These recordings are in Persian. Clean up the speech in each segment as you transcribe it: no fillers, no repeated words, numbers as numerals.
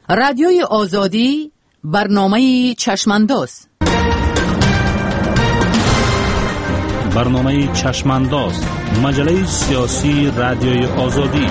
رادیوی آزادی، برنامه چشمانداز. برنامه چشمانداز، مجله سیاسی رادیوی آزادی.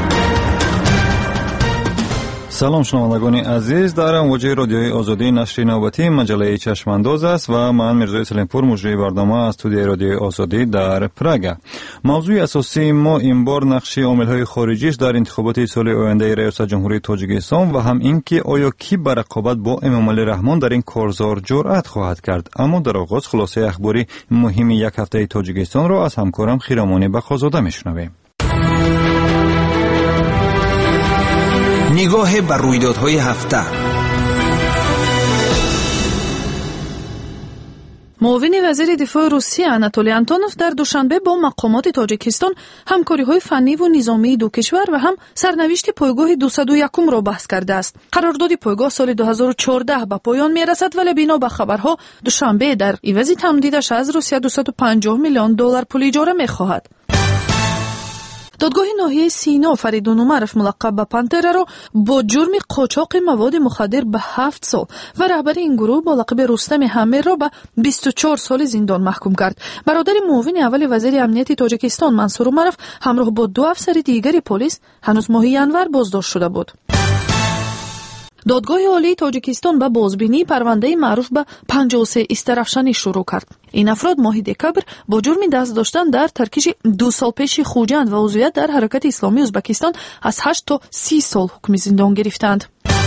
سلام شنوندگان عزیز، در امواج رادیوی آزادی نشر نوبتی مجله چشمانداز است و من میرزا سلیمپور مجری برنامه از استودیوی رادیوی آزادی در پراگ. موضوع اساسی ما این بار نقش عامل‌های خارجی است در انتخابات سال آینده ریاست جمهوری تاجیکستان و هم اینکه آیا کی بر رقابت با امامعلی رحمان در این کارزار جرأت خواهد کرد. اما در آغاز خلاصه اخباری مهم یک هفته تاجیکستان را از همکارم خیرامانی بخازاده میشنویم. نگاه بر رویدادهای هفته. معاون وزیر دفاع روسیه آناتولی آنتونوف در دوشنبه با مقامات تاجیکستان همکاری‌های فنی و نظامی دو کشور و هم سرنوشت پایگاه 201 را بحث کرده است. قرارداد پایگاه سال 2014 به پایان می‌رسد ولی بنا به خبرها دوشنبه در عوض تمدیدش از روسیه 250 میلیون دلار پول اجاره می‌خواهد. دادگاه ناحیه سینا فریدون عمرف ملقب به پانتره را با جرم قاچاق مواد مخدر به 7 سال و رهبر این گروه با لقب رستم همیر را به 24 سال زندان محکوم کرد. برادر معاون اول وزیر امنیت تاجیکستان منصور عمرف همراه با 2 افسر دیگر پلیس هنوز ماه ینور بازداشت شده بود. دادگاه عالی تاجیکستان به بازبینی پرونده معروف به 53 استرافشانی شروع کرد. این افراد ماه دکبر با جرم دست داشتن در ترکیش 2 سال پیش خوجند و عضویت در حرکت اسلامی ازبکستان از 8 تا 30 سال حکم زندان گرفتند.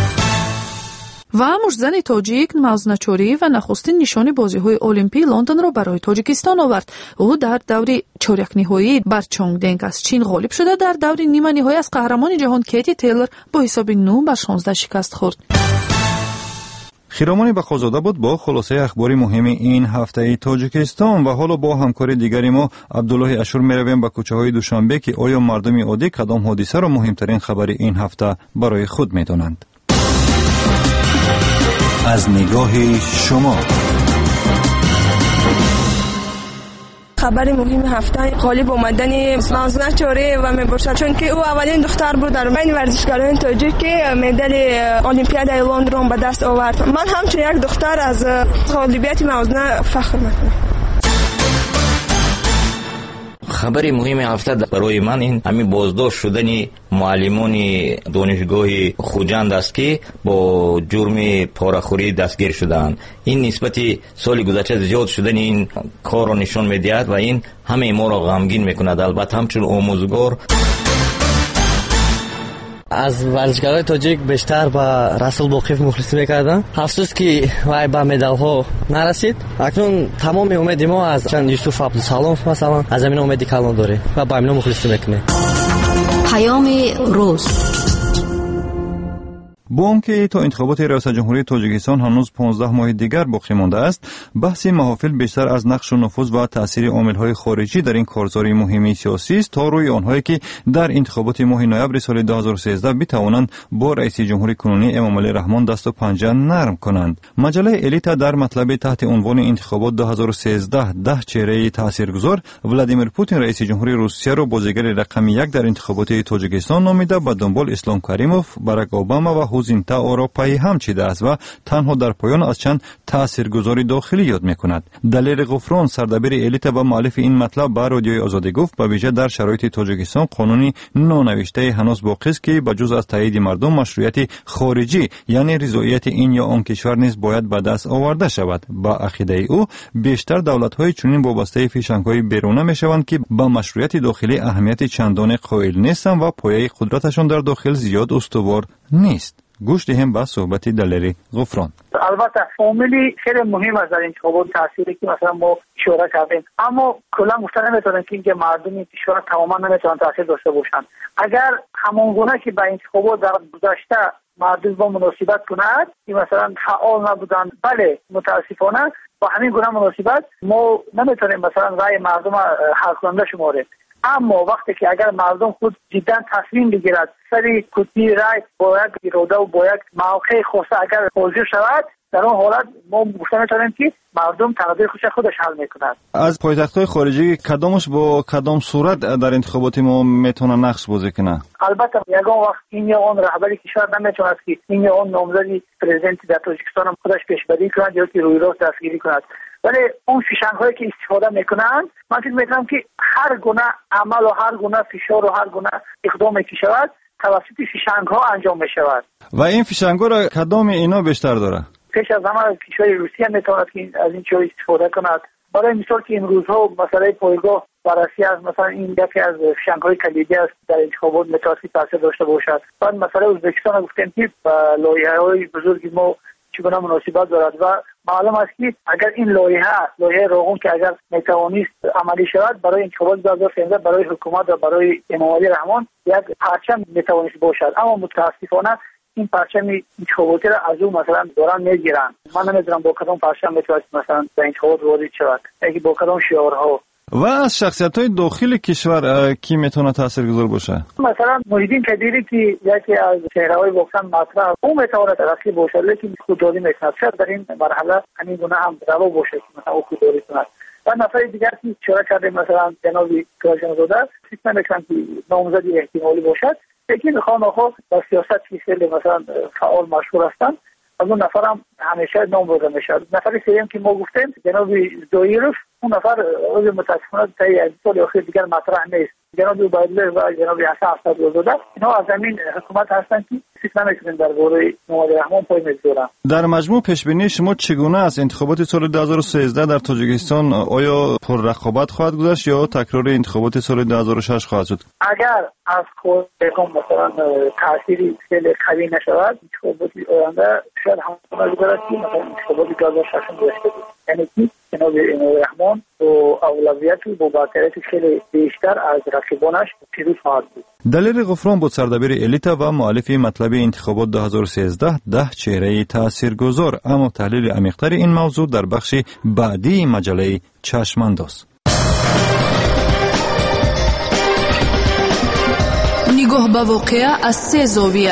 و مشزن تاجیک مازنچوری و نخستین نشانی بازی‌های المپی لندن را برای تاجیکستان آورد. او در دور چهارک نهایی بر چونگدنگ از چین غالب شده، در دور نیمه نهایی از قهرمان جهان کیتی تیلر با حساب 9-16 شکست خورد. خیرامانی بخازاده بود با خلاصه اخباری مهم این هفته تاجیکستان و حالا با همکار دیگری ما عبدالله اشور میرویم به کوچه‌های دوشنبه که آیا مردم عادی کدام حادثه را مهمترین خبر این هفته برای خود می‌دانند. از نگاه شما. خبر مهم هفته غالب آمدن مازنچوری و میباشد، چون که او اولین دختر بود در بین ورزشکاران تاجیک که مدال المپیاد لندن به دست آورد. من همچون یک دختر از غالبیت موزنه فخر میکنم. خبر مهم هفته برای من این همین بازداشت شدن معلمان دانشگاه خوجند است که با جرم پاره‌خوری دستگیر شدند. این نسبت سال گذشته زیاد شدن این کار را نشان می‌دهد و این همه ما را غمگین می‌کند. البته همچون آموزگار از ورزشکاران تاجیک بیشتر با رسول باقیف مخلصی میکردن. افسوس که وای با مدال ها نرسید. اکنون تمام امید ما از چند یوسف عبدالسلام مثلا از همین امیدی کلان داره و با همین مخلصی میکنه. پیام روز. با آنکه تا انتخابات ریاست جمهوری تاجیکستان هنوز 15 ماه دیگر باقی مانده است، بحث محافل بیشتر از نقش و نفوذ و تاثیر عامل‌های خارجی در این کارزار مهم سیاسی است تا روی آنهایی که در انتخابات ماه نوامبر سال 2013 بتوانند با رئیس جمهور کنونی امامعلی رحمان دست و پنجه نرم کنند. مجله الیتا در مطلب تحت عنوان انتخابات 2013 10 چهره تاثیرگذار ولادیمیر پوتین رئیس جمهوری روسیه را بازیگر رقم 1 در انتخابات تاجیکستان نامیده، به دنبال اسلام کریموف، باراک اوباما و حوزینتا اروپایی هم چیده است و تنها در پایان از چند تاثیرگذاری داخلی یاد میکند. دلیل غفران سردبیر الیتا و مؤلف این مطلب به رادیوی آزادی گفت به ویژه در شرایط تاجیکستان قانونی نانوشته هنوز باقی است که بجز از تایید مردم مشروعیت خارجی یعنی رضایت این یا آن کشور نیز باید به دست آورده شود. با عقیده او بیشتر دولت‌های چنین وابسته فیشنگ‌های بیرونه میشوند که با مشروعیت داخلی اهمیت چندان قائل نیستند و پایه قدرتشان در داخل زیاد استوار نیست. گوش دهیم به صحبت دلیری غفران. البته عاملی خیلی مهم است در انتخابات تاثیری که مثلا ما اشاره کردیم، اما کلا گفتن نمیتونن که اینکه مردم کشور تماما نمیتونن تاثیر داشته باشند. اگر همانگونه که به انتخابات در گذشته مردم با مناسبت کنند که مثلا فعال نبودن، بله متاسفانه با همین گونه مناسبت ما نمیتونیم مثلا رأی مردم حل کننده شماریم. اما وقتی که اگر مردم خود جدا تصمیم بگیرد سری کتی رای با یک اراده و با یک موقع خاصه اگر حاضر شود، در اون حالت ما گفته میتونیم که مردم تقدیر خودش حل میکنند. از پایتخت‌های خارجی کدامش با کدام صورت در انتخابات ما میتونه نقش بازی کنه؟ البته یگان وقت این یا اون رهبری کشور نمیتونه که این یا اون نامزدی پرزیدنت در تاجیکستان هم خودش پیشبری کند یا که روی راست دستگیری کند، ولی اون فشنگ‌هایی که استفاده میکنند من فکر میکنم که هر گونه عمل و هر گونه فشار و هر گونه اقدامی که شود توسط فشنگ‌ها انجام میشود. و این فشنگ‌ها را کدام اینا بیشتر داره؟ پیش از همه کشور روسیه میتواند که از این چیز استفاده کند. برای مثال که امروزها مسئله پایگاه بررسی از مثلا این یکی از فشنگ‌های کلیدی است در انتخابات میتواند تاثیر داشته باشد. بعد مسئله ازبکستان گفتیم که لایحه‌های بزرگی ما چگونه مناسبت دارد و معلوم است که اگر این لایحه راهون که اگر میتوانست عملی شود برای انتخابات 2013 برای حکومت و برای امامعلی رحمان یک پرچم میتوانست باشد، اما متاسفانه این پرچم انتخاباتی را از اون مثلا دارن میگیرن. من نمیدونم با کدام پرچم میتواند مثلا در انتخابات وارد شود، یکی با کدام شعارها. و از شخصیت‌های داخل کشور کی میتونه تاثیرگذار باشه؟ مثلا محیدین کدیری که یکی از چهره‌های واقعا مطرح اون میتواند رقیب باشه، لیکن خودداری میکند. شاید در این مرحله همین گونه هم روا باشه که مثلا او خودداری کند. و نفر دیگر که اشاره کرده مثلا جناب کاظم زاده فکر نمی‌کنم که نامزدی احتمالی باشد، لیکن خواهان در سیاست که خیلی مثلا فعال مشهور هستند از اون نفر هم همیشه نام برده میشه. نفر سوم که ما گفتیم جناب زایروف، اون نفر روز متاسفانه تا یک سال اخیر دیگر مطرح نیست. جناب عبیدالله و جناب حسن اسدزاده اینا از زمین حکومت هستند که فکر نمی‌کنیم درباره امامعلی رحمان پای می‌گذارن. در مجموع پیش بینی شما چگونه است؟ انتخابات سال 2013 در تاجیکستان آیا پر رقابت خواهد گذشت یا تکرار انتخابات سال 2006 خواهد شد؟ اگر از خود مثلا تأثیری خیلی قوی نشود انتخابات آینده شاید همون گذارد که مثلا انتخابات 2006 گذشته بود، یعنی که جناب امامعلی رحمان با اولویت و با برتریت خیلی بیشتر از رقیبانش پیروز خواهد بود. دلیل غفران بود سردبیر الیتا و مؤلف مطلب انتخابات 2013 10 چهره تاثیرگذار، اما تحلیل عمیق‌تر این موضوع در بخش بعدی مجله چشمانداز. نگاه به واقعه از 3 زاویه.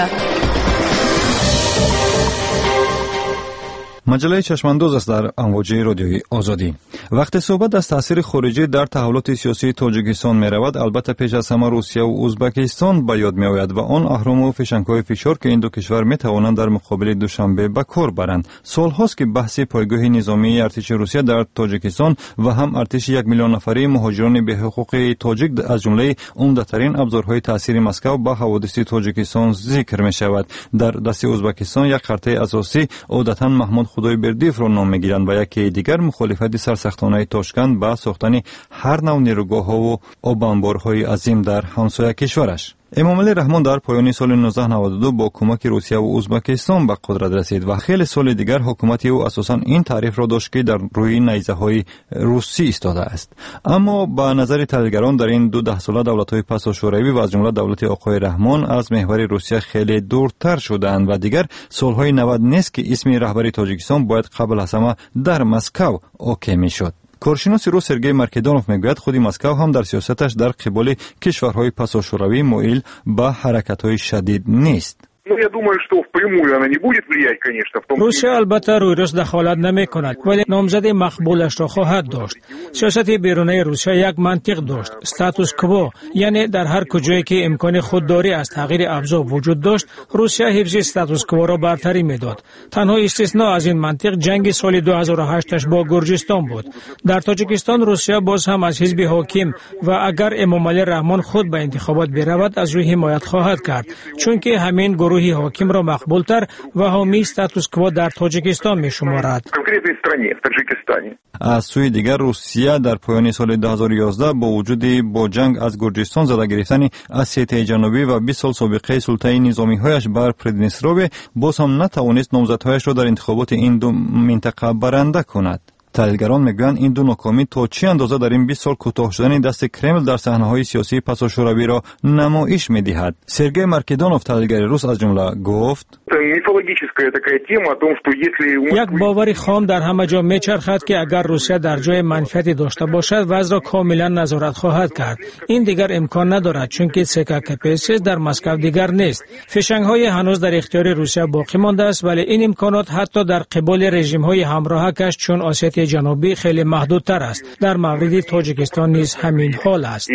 مجله چشمانداز است در امواج رادیوی آزادی. وقتی صحبت از تاثیر خارجی در تحولات سیاسی تاجیکستان می رود، البته پیش از همه روسیه و ازبکستان به یاد می آید و آن اهرم و فشنگ‌های فشار که این دو کشور می توانند در مقابل دوشنبه به کار برند. سال‌هاست که بحث پایگاه نظامی ارتش روسیه در تاجیکستان و هم ارتش 1 میلیون نفره مهاجران به حقوق تاجیک از جمله عمده‌ترین ابزارهای تاثیر مسکو به حوادث تاجیکستان ذکر می شود. در دست ازبکستان یک خرطه اساسی عادتاً محمود خدای بردیف را نام میگیرند و یکی دیگر مخالفت سرسختانه تاشکند با ساختن هر نوع نیروگاه‌ها و آبانبارهای عظیم در همسایه کشورش. امامعلی رحمان در پایان سال 1992 با کمک روسیه و ازبکستان به قدرت رسید و خیلی سال دیگر حکومت او اساساً این تعریف را داشت که در روی نیزه‌های روسی ایستاده است. اما با نظر تحلیلگران در این 12 ساله دولت‌های پسا شوروی و از جمله دولت آقای رحمان از محور روسیه خیلی دورتر شدند و دیگر سالهای 90 نیست که اسم رهبری تاجیکستان باید قبل از همه در مسکو حاکم می‌شد. کارشناس روس سرگئی مرکدانوف میگوید خودی مسکو هم در سیاستش در قبال کشورهای پسا شوروی مایل به حرکت‌های شدید نیست. روسیه البته روی روز دخالت نمی کند ولی نامزد مقبولش را خواهد داشت. سیاست بیرونی روسیه یک منطق داشت، استاتوس کوو، یعنی در هر کجایی که امکان خودداری از تغییر ابزار وجود داشت روسیه حفظ استاتوس کوو را برتری میداد. تنها استثنا از این منطق جنگ سال 2008 با گرجستان بود. در تاجیکستان روسیه باز هم از حزب حاکم و اگر امامعلی رحمان خود به انتخابات برود از روی حمایت خواهد کرد، چون که همین گروه حاکم را مقبولتر و حامی استاتوس کوو در تاجیکستان می شمارد. از سوی دیگر روسیه در پایان سال 2011 با وجود با جنگ از گرجستان زده گرفتن اسیته جنوبی و 20 سال سابقه سلطه نظامی هایش بر پردنیستروی باز هم نتوانست نامزدهایش را در انتخابات این دو منطقه برنده کند. تحلیلگران میگویند این دو ناکامی تا چه اندازه در این 20 سال کوتاه شدن دست کرمل در صحنه‌های سیاسی پساشوروی را نمایش می‌دهد. سرگئی مارکیدانوف تحلیلگر روس از جمله گفت: یک باور خام در همه جا میچرخد که اگر روسیه در جای منفعتی داشته باشد وضع را کاملا نظارت خواهد کرد. این دیگر امکان ندارد چون که سکاکپسیس در مسکو دیگر نیست. فشنگ‌های هنوز در اختیار روسیه باقی مانده است، ولی این امکانات حتی در قبال رژیم‌های همراهش چون آسیای جنوبی خیلی محدودتر است. در مورد تاجیکستان نیز همین حال است.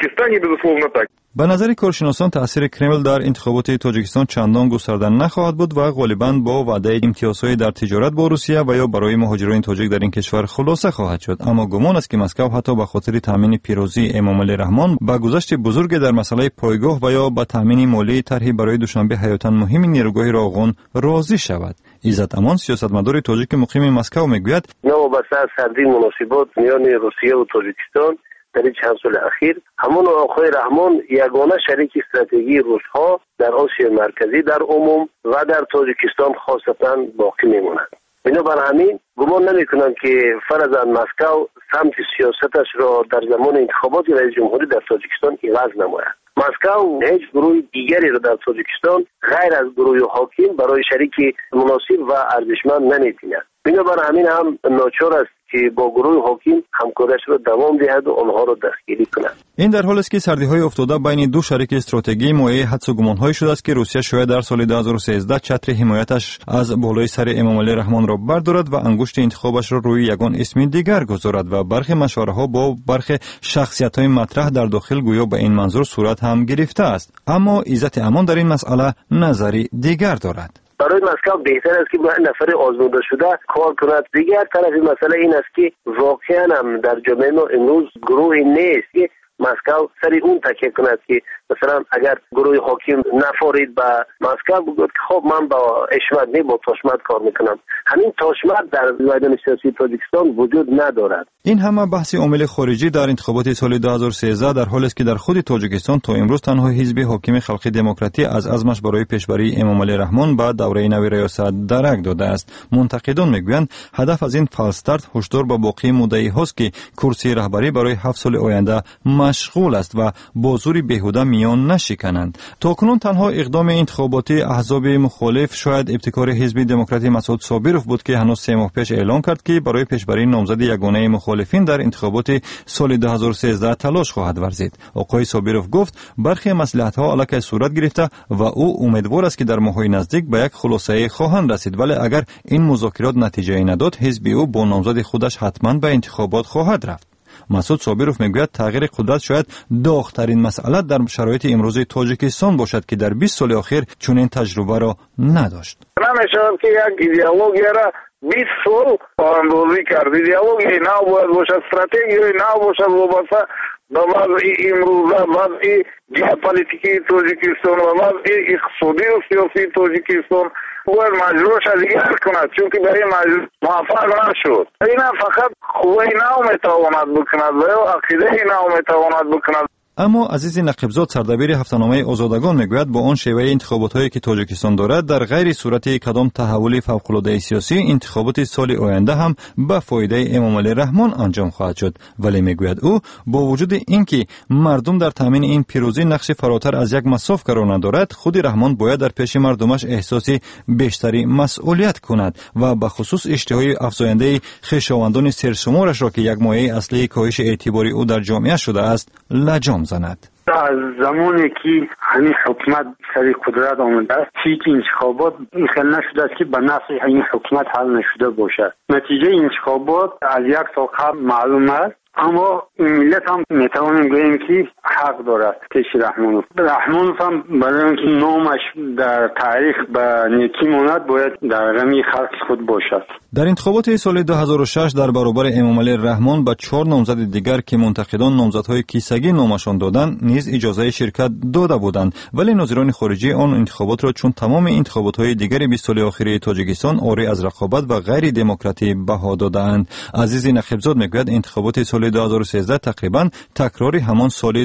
به نظر کارشناسان تأثیر کرمل در انتخابات تاجیکستان چندان گسترده نخواهد بود و غالباً با وعده امتیازهای در تجارت با روسیه و یا برای مهاجران تاجیک در این کشور خلاصه خواهد شد. اما گمان است که مسکو حتی به خاطر تامین پیروزی امامعلی رحمان با گذشت بزرگ در مسئله پایگاه و یا با تامین مالی طرحی برای دوشنبه حیاتاً مهم نیروگاه را افغان راضی شود. عزت امان سیاستمدار تاجیک مقیم مسکو میگوید: وابسته از سردی مناسبات میان روسیه و تاجیکستان در این چند سال اخیر همون آقای رحمان یگانه شریک استراتژی روس‌ها در آسیا مرکزی در عموم و در تاجیکستان خاصتا باقی میموند. بنابر همین گمان نمی‌کنم که فرضاً مسکو سمت سیاستش را در زمان انتخابات رئیس جمهوری در تاجیکستان عوض نماید. مسکو هیچ گروه دیگری را در تاجیکستان غیر از گروه حاکم برای شریک مناسب و ارزشمند نمی‌بیند. بنابر همین هم ناچار است که با گروه حاکم همکاریش را دوام دهد و آنها را دستگیری کند. این در حالی است که سردی‌های افتاده بین دو شریک استراتژی مایه حدس و گمان‌های شده است که روسیه شاید در سال 2013 چتر حمایتش از بالای سر امامعلی رحمان را بردارد و انگشت انتخابش را روی یگان اسم دیگر گذارد و برخی مشوره‌ها با برخی شخصیت‌های مطرح در داخل گویا به این منظور صورت هم گرفته است. اما عزت امان در این مسئله نظری دیگر دارد. برای مسکو بهتر است که با نفر آزموده شده کار کند. دیگر طرف مسئله این است که واقعا هم در جامعه ما امروز گروهی نیست که مسکو سری اون تکیه کند که مثلا اگر گروه حاکم نفارید به مسکو بگوید که خب من با اشمت نه با تاشمت کار میکنم. همین تاشمت در میدان سیاسی تاجیکستان وجود ندارد. این همه بحث عامل خارجی در انتخابات سال 2013 در حالی است که در خود تاجیکستان تا امروز تنها حزب حاکم خلقی دموکراتی از عزمش برای پیشبری امامعلی رحمان به دوره نو ریاست درک داده است. منتقدان میگویند هدف از این فالستارت هشدار به باقی مدعی هاست که کرسی رهبری برای 7 سال آینده مشغول است و با زور بیهوده میان نشکنند. تاکنون تنها اقدام انتخاباتی احزاب مخالف شاید ابتکار حزب دموکراتی مسعود صابروف بود که هنوز 3 ماه پیش اعلام کرد که برای پیشبری نامزد یگانه مخالفین در انتخابات سال 2013 تلاش خواهد ورزید. آقای صابروف گفت برخی مصلحت‌ها الکی صورت گرفته و او امیدوار است که در ماه‌های نزدیک به یک خلاصه خواهند رسید، ولی اگر این مذاکرات نتیجه نداد حزب او با نامزد خودش حتما به انتخابات خواهد رفت. مسعود صابروف میگوید تغییر قدرت شاید داغ‌ترین مسئله در شرایط امروز تاجیکستان باشد که در 20 سال اخیر چنین تجربه را نداشت. نمی‌شود که یک ایدئولوژی را 20 سال اندازی کرد. ایدئولوژی نو باید باشد، استراتژی نو باشد وابسته به وضع امروزه، وضع ژئوپلیتیکی تاجیکستان و وضع اقتصادی و سیاسی تاجیکستان باید مجبورش دیگر کند، چون که برای مجبور موفق نشد. این فقط قوه نو میتواند بکند و یا عقیده نو میتواند بکند. اما عزیز نقیبزاد سردبیر هفته‌نامه آزادگان میگوید با آن شیوه انتخابات‌هایی که تاجیکستان دارد در غیر صورت کدام تحول فوق‌العاده سیاسی انتخابات سال آینده هم به فایده امامعلی رحمان انجام خواهد شد. ولی میگوید او با وجود اینکه مردم در تامین این پیروزی نقش فراتر از یک مصاف قرار ندارد، خود رحمان باید در پیش مردمش احساس بیشتری مسئولیت کند و به خصوص اشتهای افزاینده خویشاوندان سرشمارش را که یک مایه اصلی کاهش اعتبار او در جامعه شده است لجام زند. از زمانی که همین حکومت سر قدرت آمده است هیچ انتخابات این خیلی نشده است که به نفع این حکومت حل نشده باشد. نتیجه انتخابات از 1 سال قبل معلوم است، اما این ملت هم میتوانیم بگوییم که حق دارد پیش رحمانوف. رحمانوف هم برای اینکه نامش در تاریخ به نیکی ماند باید در رمی خلق خود باشد. در انتخابات سال 2006 در برابر امامعلی رحمان به 4 نامزد دیگر که منتقدان نامزدهای کیسگی نامشان دادند نیز اجازه شرکت داده بودند، ولی ناظران خارجی آن انتخابات را چون تمام انتخابات‌های دیگر 20 سال اخیر تاجیکستان عاری از رقابت و غیر دموکراتی بها دادند. عزیز نقیبزاد میگوید انتخابات سال 2013 تقریبا تکراری همان سال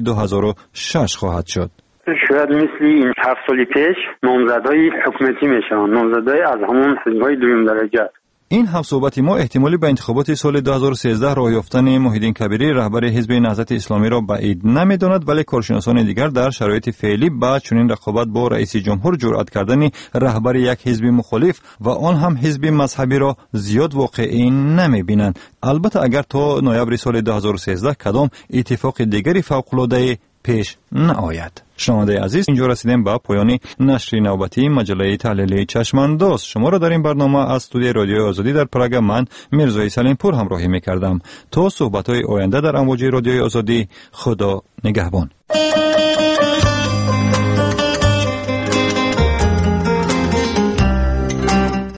2006 خواهد شد. شاید مثل این 7 سال پیش نامزدهای حکومتی میشن، نامزدهای از همون حزب‌های دوم درجه. این هم صحبت ما احتمالی به انتخابات سال 2013 راه یافتن محیدین کبیری رهبر حزب نهضت اسلامی را بعید نمی‌داند، ولی کارشناسان دیگر در شرایط فعلی با چنین رقابت با رئیس جمهور جرأت کردن رهبر یک حزب مخالف و آن هم حزب مذهبی را زیاد واقعی نمی‌بینند. البته اگر تا نوامبر سال 2013 کدام اتفاق دیگری فوق‌العاده پیش نآید. شنونده عزیز، اینجا رسیدیم به پایان نشر نوبتی مجله تحلیلی چشمانداز. شما را در این برنامه از استودیوی رادیوی آزادی در پراگ من میرزای سلیمپور همراهی می‌کردم. تا صحبت‌های آینده در امواج رادیوی آزادی، خدا نگهبان.